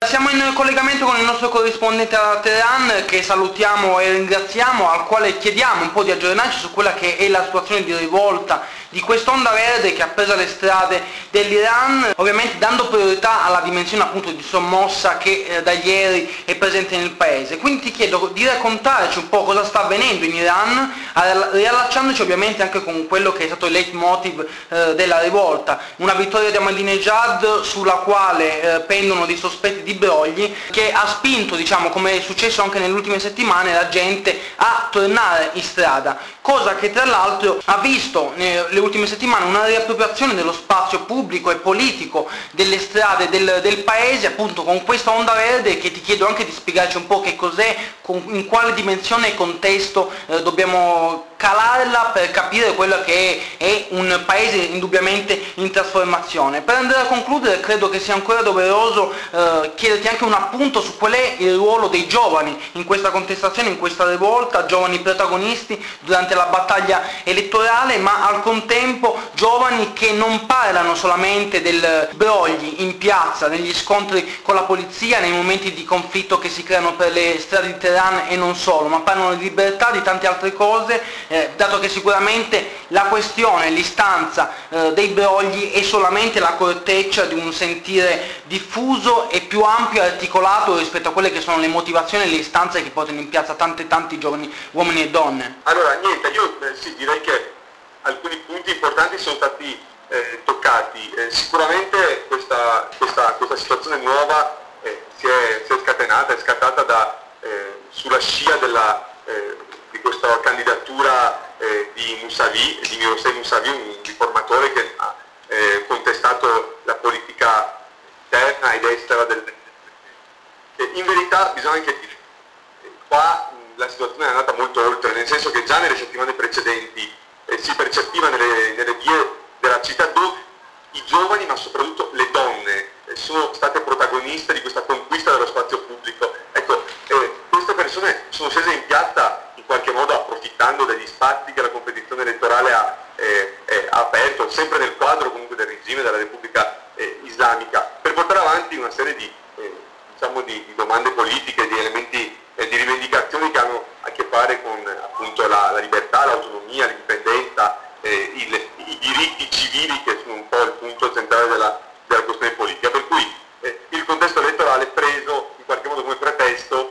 Siamo in collegamento con il nostro corrispondente a Teheran, che salutiamo e ringraziamo, al quale chiediamo un po' di aggiornarci su quella che è la situazione di rivolta di quest'onda verde che ha preso le strade dell'Iran, ovviamente dando priorità alla dimensione appunto di sommossa che da ieri è presente nel paese. Quindi ti chiedo di raccontarci un po' cosa sta avvenendo in Iran, riallacciandoci ovviamente anche con quello che è stato il leitmotiv della rivolta, una vittoria di Ahmadinejad sulla quale pendono dei sospetti di brogli, che ha spinto, diciamo, come è successo anche nelle ultime settimane, la gente a tornare in strada, cosa che tra l'altro ha visto nelle ultime settimane una riappropriazione dello spazio pubblico e politico delle strade del paese, appunto con questa onda verde, che ti chiedo anche di spiegarci un po' che cos'è, in quale dimensione e contesto dobbiamo calarla per capire quello che è un paese indubbiamente in trasformazione. Per andare a concludere, credo che sia ancora doveroso chiederti anche un appunto su qual è il ruolo dei giovani in questa contestazione, in questa rivolta, giovani protagonisti durante la battaglia elettorale, ma al contempo giovani che non parlano solamente del brogli in piazza, negli scontri con la polizia, nei momenti di conflitto che si creano per le strade di Teheran e non solo, ma parlano di libertà, di tante altre cose, dato che sicuramente la questione, l'istanza dei brogli è solamente la corteccia di un sentire diffuso e più ampio e articolato rispetto a quelle che sono le motivazioni e le istanze che portano in piazza tanti giovani uomini e donne. Allora, niente, io sì, direi che alcuni punti importanti sono stati toccati. Sicuramente questa situazione nuova si è scatenata, è scattata sulla scia di questa candidatura di Mousavi, di Mirosei Mousavi, un riformatore che ha contestato la politica interna ed estera in verità bisogna anche dire, qua la situazione è andata molto oltre, nel senso che già nelle settimane precedenti si percepiva nelle vie della città dove i giovani, ma soprattutto le donne, sono state protagoniste di questa conquista dello spazio pubblico. Ecco, queste persone sono scese in piazza in qualche modo approfittando degli spazi che la competizione elettorale ha aperto, sempre nel quadro comunque del regime della Repubblica Islamica, per portare avanti una serie di domande politiche, di elementi di rivendicazioni che hanno a che fare con appunto la libertà, l'autonomia, l'indipendenza, i diritti civili, che sono un po' il punto centrale della questione politica. Per cui il contesto elettorale è preso in qualche modo come pretesto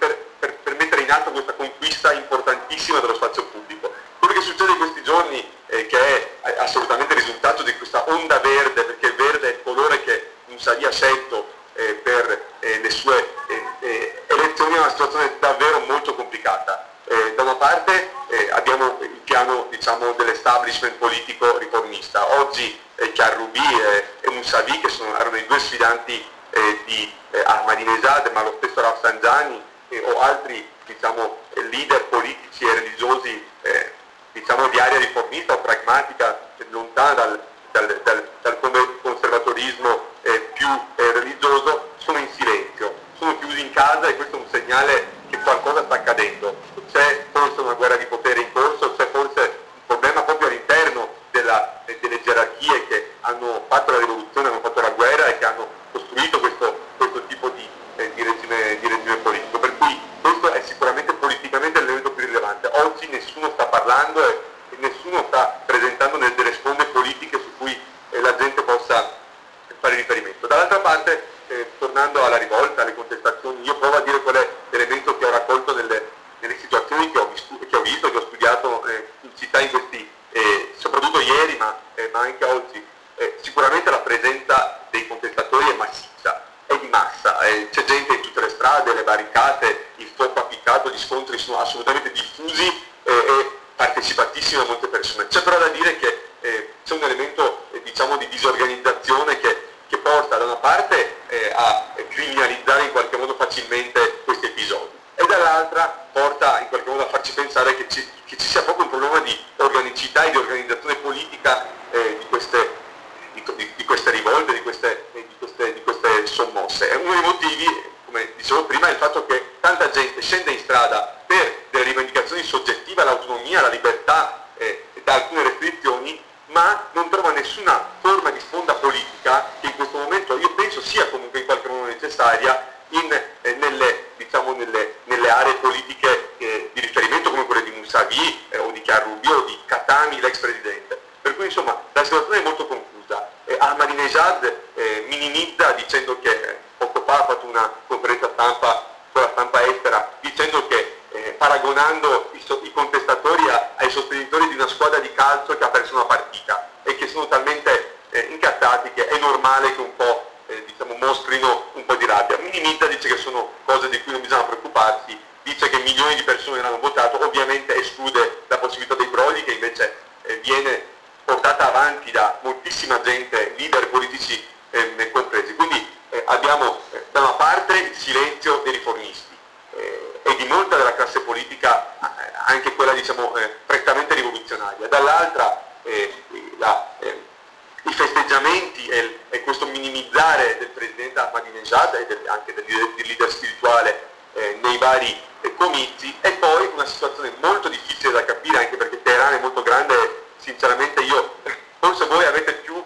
per mettere in atto questa conquista importantissima dello spazio pubblico. Quello che succede in questi giorni, che è assolutamente risultato di questa onda verde, perché il verde è il colore che Mousavi ha scelto per le sue elezioni, è una situazione davvero molto complicata. Da una parte abbiamo il piano, diciamo, dell'establishment politico riformista. Oggi Karoubi e Mousavi, che erano i due sfidanti di Ahmadinejad, ma lo stesso Rafsanjani o altri, diciamo, leader politici e religiosi diciamo di area riformista o pragmatica, lontana dal conservatorismo più religioso, sono in silenzio, sono chiusi in casa, e questo è un segnale che qualcosa sta accadendo. C'è forse una guerra di potere in corso, c'è forse un problema proprio all'interno delle gerarchie che hanno fatto la rivoluzione, hanno fatto la guerra e che hanno costruito questo tipo di regime politico. Per cui questo è sicuramente politicamente l'elemento più rilevante. Oggi nessuno sta parlando e nessuno sta presentando delle sponde politiche su cui la gente possa fare riferimento. Dall'altra parte, tornando alla rivolta, alle contestazioni, io provo a dire qual è l'elemento che ho raccolto nelle situazioni che ho visto, che ho studiato in città in questi, soprattutto ieri, ma anche oggi. Sicuramente la presenza dei contestatori è massiccia, è di massa, c'è gente in tutte le strade, le barricate, il fuoco appiccato, gli scontri sono assolutamente diffusi e partecipatissimi a molte persone. C'è però da dire che c'è un elemento diciamo di disorganizzazione che porta da una parte a criminalizzare in qualche modo facilmente questi episodi, e dall'altra porta in qualche modo a farci pensare che ci sia proprio un problema di organicità e di organizzazione politica di queste rivolte, di queste sommosse. E uno dei motivi, come dicevo prima, è il fatto che tanta gente scende in strada per delle rivendicazioni soggettive all'autonomia, alla libertà da alcune restrizioni, ma non trova nessuna forma di sponda politica che in questo momento io penso sia comunque in qualche modo necessaria nelle aree politiche di riferimento come quelle di Mousavi o di Chiarrubi o di Khatami, l'ex presidente. Per cui insomma la situazione è molto confusa. Ahmadinejad minimizza dicendo che poco fa ha fatto una conferenza stampa con la stampa estera dicendo che paragonando i contestatori ai sostenitori di una squadra di calcio che ha perso una partita e che sono talmente incazzati che è normale che un po' mostrino un po' di rabbia. Minimizza, dice che sono cose di cui non bisogna preoccuparsi, dice che milioni di persone non hanno votato, ovviamente esclude la possibilità dei brogli che invece viene portata avanti da moltissima gente, leader politici compresi. Quindi abbiamo da una parte il silenzio dei riformisti e di molta della classe politica, anche quella prettamente rivoluzionaria, dall'altra i festeggiamenti e questo minimizzare del presidente Ahmadinejad e anche del leader spirituale nei vari comizi, e poi una situazione molto difficile da capire, anche perché Teheran è molto grande e sinceramente forse voi avete più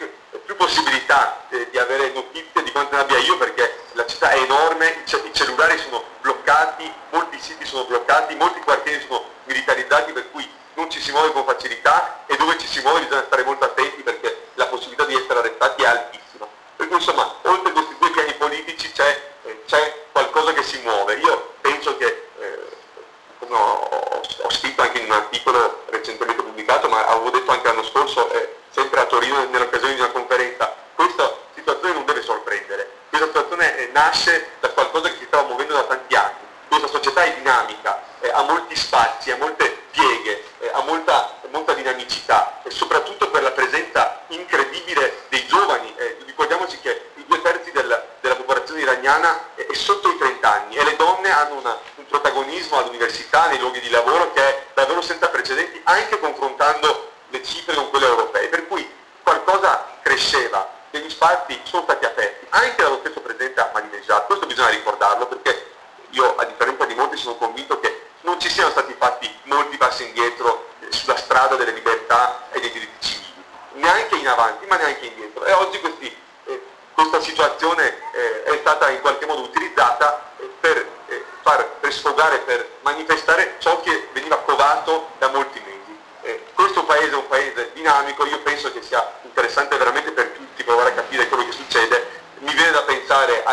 possibilità di avere notizie di quanto ne abbia io, perché la città è enorme, i cellulari sono bloccati, molti siti sono bloccati, molti quartieri sono militarizzati, per cui non ci si muove con facilità e dove ci si muove bisogna stare molto attenti perché la possibilità di essere arrestati è altissima. Per cui insomma, oltre a questi due piani politici c'è qualcosa che si muove. Io penso che, come ho scritto anche in un articolo recentemente pubblicato, ma avevo detto anche l'anno scorso, sempre a Torino nell'occasione di una conferenza, questa situazione non deve sorprendere. Questa situazione nasce da qualcosa che si stava muovendo da tanti anni. Questa società è dinamica, ha molti spazi, ha molte pieghe, ha molta dinamicità e soprattutto per la presenza incredibile dei giovani. Ricordiamoci che i 2/3 della popolazione iraniana è sotto i 30 anni e le donne hanno un protagonismo all'università, nei luoghi di lavoro che è davvero senza precedenti, anche confrontando le cifre con quelle europee, per cui qualcosa cresceva, degli spazi sono stati aperti anche dallo stesso presidente Ahmadinejad. Questo bisogna ricordarlo, perché io, a differenza di molti, sono convinto che non ci siano stati fatti molti passi indietro sulla strada delle libertà e dei diritti civili, neanche in avanti ma neanche indietro, e oggi questa situazione è stata in qualche modo utilizzata per sfogare, per manifestare ciò che veniva covato da molti mesi. Questo paese è un paese dinamico, io penso che sia interessante veramente per tutti provare a capire quello che succede. Mi viene da pensare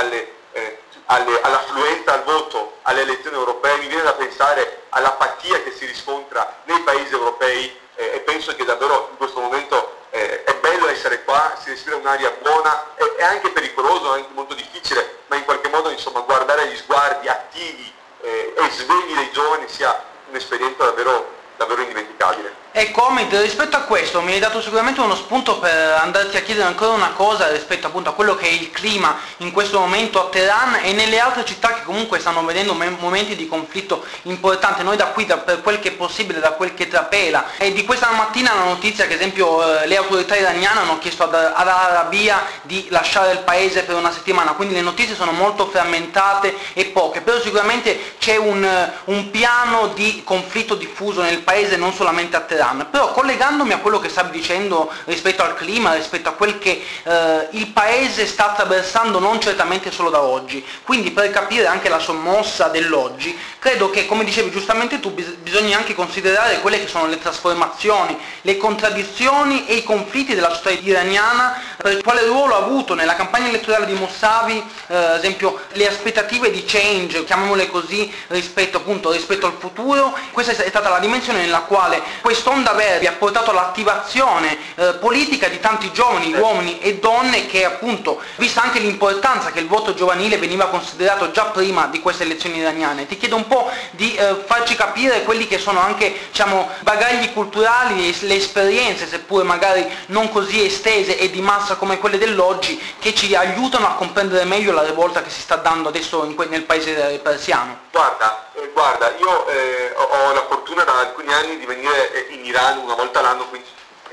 all'affluenza al voto alle elezioni europee, mi viene da pensare all'apatia che si riscontra nei paesi europei e penso che davvero in questo momento è bello essere qua, si respira un'aria buona, è anche pericoloso, anche molto difficile, ma in qualche modo guardare agli sguardi attivi e svegli dei giovani sia un'esperienza davvero indimenticabile. Ecco, Omid, rispetto a questo mi hai dato sicuramente uno spunto per andarti a chiedere ancora una cosa rispetto appunto a quello che è il clima in questo momento a Teheran e nelle altre città che comunque stanno vedendo momenti di conflitto importanti. Noi da qui, per quel che è possibile, da quel che trapela, e di questa mattina la notizia che, ad esempio, le autorità iraniane hanno chiesto ad Al-Arabiya di lasciare il paese per una settimana, quindi le notizie sono molto frammentate e poche, però sicuramente c'è un piano di conflitto diffuso nel paese, non solamente a Teheran. Però collegandomi a quello che stavi dicendo rispetto al clima, rispetto a quel che il paese sta attraversando, non certamente solo da oggi, quindi per capire anche la sommossa dell'oggi, credo che, come dicevi giustamente tu, bisogna anche considerare quelle che sono le trasformazioni, le contraddizioni e i conflitti della società iraniana, per quale ruolo ha avuto nella campagna elettorale di Mousavi, ad esempio, le aspettative di change, chiamiamole così, rispetto al futuro. Questa è stata la dimensione nella quale quest'onda verde ha portato all'attivazione politica di tanti giovani, uomini e donne, che appunto, vista anche l'importanza che il voto giovanile veniva considerato già prima di queste elezioni iraniane, ti chiedo un po' di farci capire quelli che sono anche, bagagli culturali, le esperienze, seppure magari non così estese e di massa come quelle dell'oggi, che ci aiutano a comprendere meglio la rivolta che si sta dando adesso nel paese persiano. Guarda, io ho la fortuna da alcuni anni di venire in Iran una volta l'anno, quindi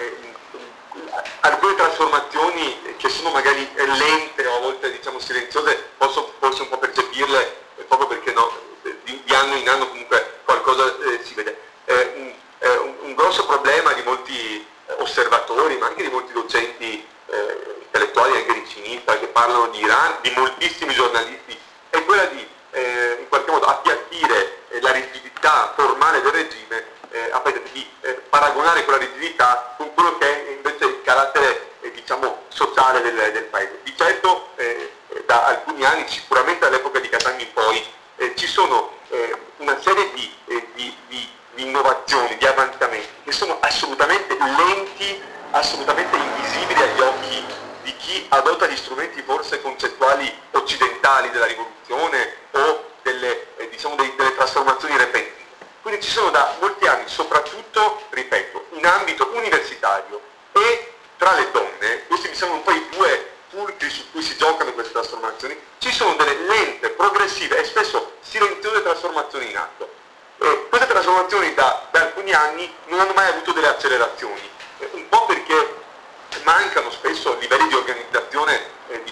alcune trasformazioni che sono magari lente o a volte silenziose posso forse un po' percepirle, proprio perché di anno in anno comunque qualcosa si vede. Un grosso problema di molti osservatori, ma anche di molti docenti intellettuali anche di sinistra che parlano di Iran, di moltissimi giornalisti, anni, sicuramente dall'epoca di Catania in poi, ci sono una serie di innovazioni, di avanzamenti che sono assolutamente lenti, assolutamente invisibili agli occhi di chi adotta gli strumenti forse concettuali occidentali della rivoluzione o delle trasformazioni repentine. Quindi ci sono da molti anni, soprattutto, ripeto, in ambito universitario e tra le donne, questi mi sembrano un po' i due fulcri su cui si giocano queste trasformazioni, ci sono delle lente, progressive e spesso silenziose trasformazioni in atto. Queste trasformazioni da alcuni anni non hanno mai avuto delle accelerazioni, un po' perché mancano spesso livelli di organizzazione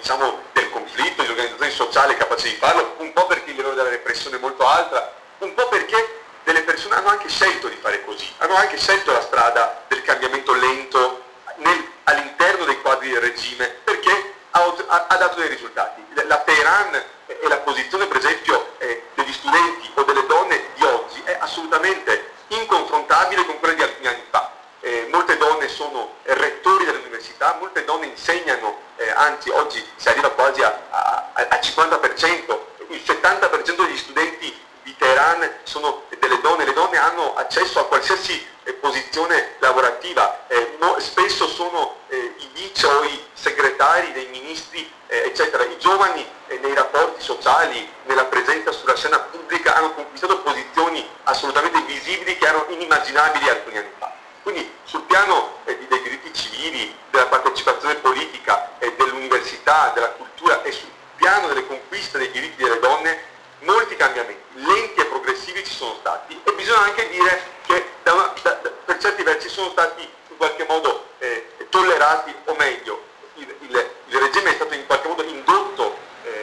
del conflitto, di organizzazione sociale capace di farlo, un po' perché il livello della repressione è molto alta, un po' perché delle persone hanno anche scelto di fare così, hanno anche scelto la strada del cambiamento lento all'interno dei quadri del regime, perché ha dato dei risultati. La Teheran e la posizione per esempio degli studenti o delle donne di oggi è assolutamente inconfrontabile con quella di alcuni anni fa. Molte donne sono rettori dell'università, molte donne insegnano, anzi oggi si arriva quasi a 50%, il 70% degli studenti di Teheran sono delle donne, le donne hanno accesso a qualsiasi posizione lavorativa, spesso sono i vice o i segretari dei ministri, eccetera. I giovani nei rapporti sociali, nella presenza sulla scena pubblica hanno conquistato posizioni assolutamente visibili che erano inimmaginabili alcuni anni fa. Quindi sul piano dei diritti civili, della partecipazione politica, dell'università, della cultura e sul piano delle conquiste dei diritti delle donne, molti cambiamenti, lenti e progressivi ci sono stati, e bisogna anche dire che per certi versi sono stati in qualche modo tollerati, o meglio, il regime è stato in qualche modo indotto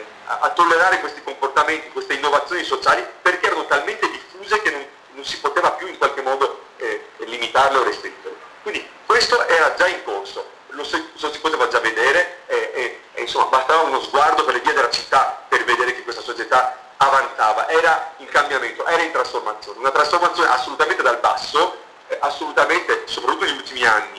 a tollerare questi comportamenti, queste innovazioni sociali, perché erano talmente diffuse che non si poteva più in qualche modo limitarle o restringere. Quindi questo era già in corso, lo si poteva già vedere e insomma bastava uno sguardo per le vie della città per vedere che questa società avanzava, era in cambiamento, era in trasformazione, una trasformazione assolutamente dal basso, assolutamente, soprattutto negli ultimi anni,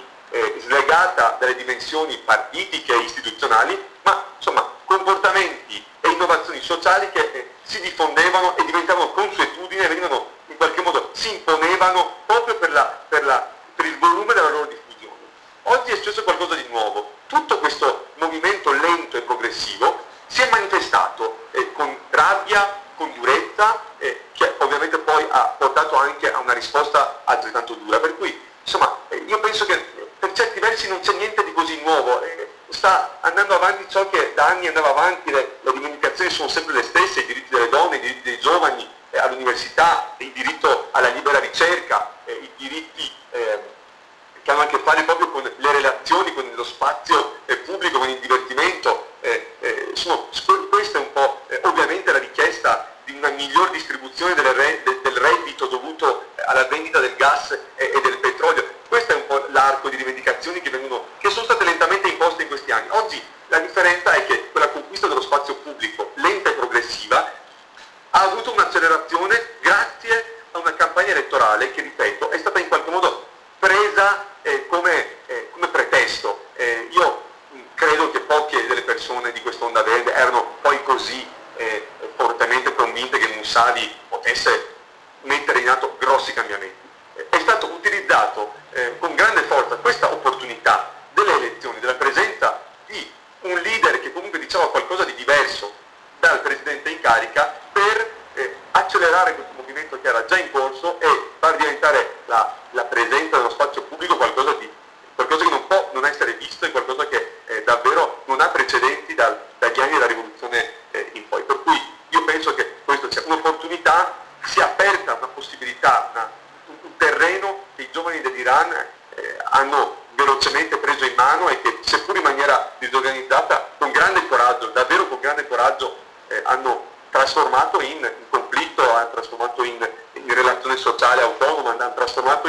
slegata dalle dimensioni partitiche e istituzionali, ma insomma comportamenti e innovazioni sociali che si diffondevano e diventavano consuetudine, venivano in qualche modo, si imponevano proprio per il volume della loro diffusione. Oggi è successo qualcosa di nuovo, tutto questo movimento lento e progressivo si è manifestato con rabbia, con durezza, che ovviamente poi ha portato anche a una risposta altrettanto dura, per cui insomma io penso che per certi versi non c'è niente di così nuovo, sta andando avanti ciò che da anni andava avanti, le rivendicazioni sono sempre le stesse, i diritti delle donne, i diritti dei giovani all'università, il diritto alla libera ricerca, i diritti che hanno a che fare proprio con le relazioni, con lo spazio pubblico, con il divertimento. Questa è un po' ovviamente la richiesta di una miglior distribuzione del reddito dovuto alla vendita del gas e del petrolio. Questo è un po' l'arco di rivendicazioni che sono state lentamente imposte in questi anni. Oggi la differenza è che quella conquista dello spazio pubblico, lenta e progressiva, ha avuto un'accelerazione grazie a una campagna elettorale che, ripeto, è stata in qualche modo presa come pretesto. Io credo che poche delle persone di quest'onda verde erano poi così fortemente convinte che Mousavi potesse mettere in atto grossi cambiamenti. È stato utilizzato con grande forza questa opportunità delle elezioni, della presenza di un leader che comunque diceva qualcosa di diverso dal presidente in carica per accelerare questo movimento che era già in corso e far diventare la presenza dello spazio pubblico qualcosa che non può non essere visto e qualcosa che davvero non ha precedenti dagli anni della rivoluzione in poi. Per cui io penso che questo sia un'opportunità, si è aperta una possibilità, un terreno che i giovani dell'Iran hanno velocemente preso in mano e che, seppur in maniera disorganizzata, con grande coraggio, davvero con grande coraggio, hanno trasformato in conflitto, hanno trasformato in relazione sociale autonoma, hanno trasformato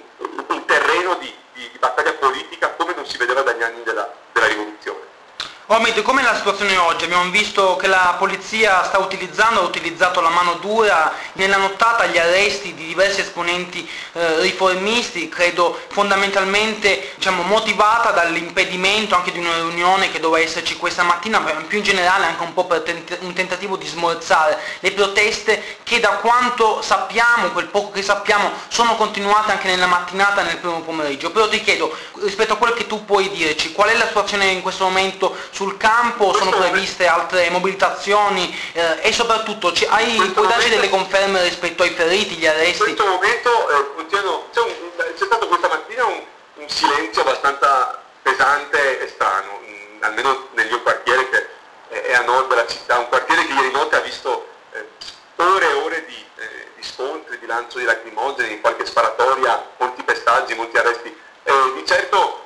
in terreno di battaglia politica come non si vedeva dagli anni della rivoluzione. Omid, com'è la situazione oggi? Abbiamo visto che la polizia ha utilizzato la mano dura nella nottata gli arresti di diversi esponenti riformisti, credo fondamentalmente motivata dall'impedimento anche di una riunione che doveva esserci questa mattina, più in generale anche un po' per un tentativo di smorzare le proteste che, da quanto sappiamo, quel poco che sappiamo, sono continuate anche nella mattinata e nel primo pomeriggio. Però ti chiedo, rispetto a quello che tu puoi dirci, qual è la situazione in questo momento sul campo? Sono previste altre mobilitazioni e soprattutto puoi darci delle conferme rispetto ai feriti, gli arresti? In questo momento c'è stato questa mattina un silenzio abbastanza pesante e strano, almeno nel mio quartiere che è a nord della città, un quartiere che ieri notte ha visto ore e ore di scontri, di lancio di lacrimogeni, qualche sparatoria, molti pestaggi, molti arresti. Di certo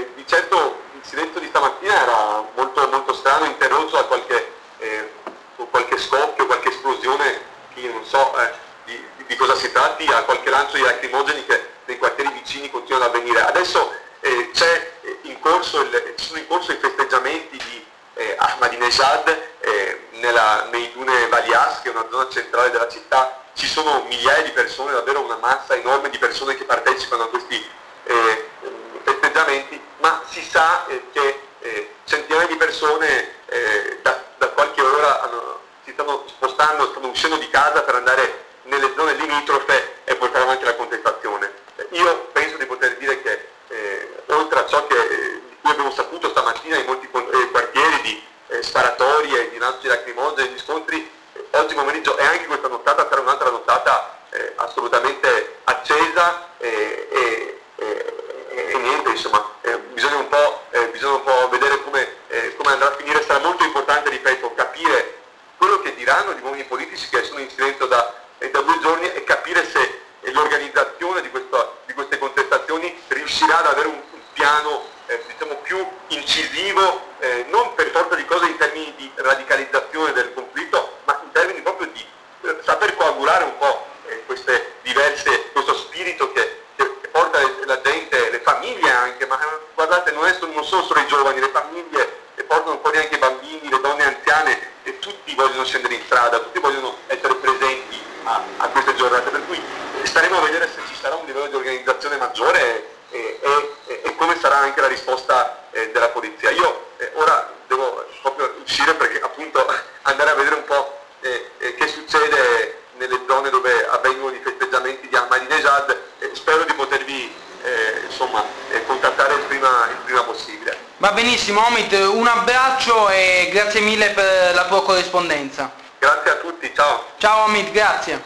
il silenzio di stamattina era molto, molto strano, interrotto da qualche scoppio, qualche esplosione, che io non so di cosa si tratti, a qualche lancio di lacrimogeni che nei quartieri vicini continuano ad avvenire. Adesso sono in corso i festeggiamenti di Ahmadinejad nei Dune Valias, che è una zona centrale della città. Ci sono migliaia di persone, davvero una massa enorme di persone che partecipano a questi festeggiamenti, ma si sa che centinaia di persone da qualche ora si stanno spostando, stanno uscendo di casa per andare nelle zone limitrofe e portare avanti la contestazione. Io penso di poter dire che oltre a ciò di cui abbiamo saputo stamattina in molti quartieri di sparatorie, di lanci lacrimogeni, di scontri, oggi pomeriggio e anche questa nottata sarà un'altra nottata assolutamente accesa e niente, insomma, bisogna un po' vedere come andrà a finire. Sarà molto importante, ripeto, capire quello che diranno gli uomini politici che sono in silenzio da 2 giorni e capire se l'organizzazione di queste contestazioni riuscirà ad avere un piano più incisivo, non per forza di cose in termini di radicalizzazione del conflitto, ma in termini proprio di saper coagulare un po' questo spirito che porta la gente, le famiglie anche, ma guardate, non sono solo i giovani, le famiglie, e portano fuori anche i bambini, le donne anziane, e tutti vogliono scendere in strada, tutti vogliono essere presenti a queste giornate, per cui staremo a vedere se ci sarà un livello di organizzazione maggiore e come sarà anche la risposta della polizia. Io ora devo proprio uscire perché appunto andare a vedere un po' che succede nelle zone dove avvengono i festeggiamenti di Ahmadinejad. Spero di potervi contattare il prima possibile. Va benissimo Omid, un abbraccio e grazie mille per la tua corrispondenza. Grazie a tutti, ciao. Ciao Omid, grazie.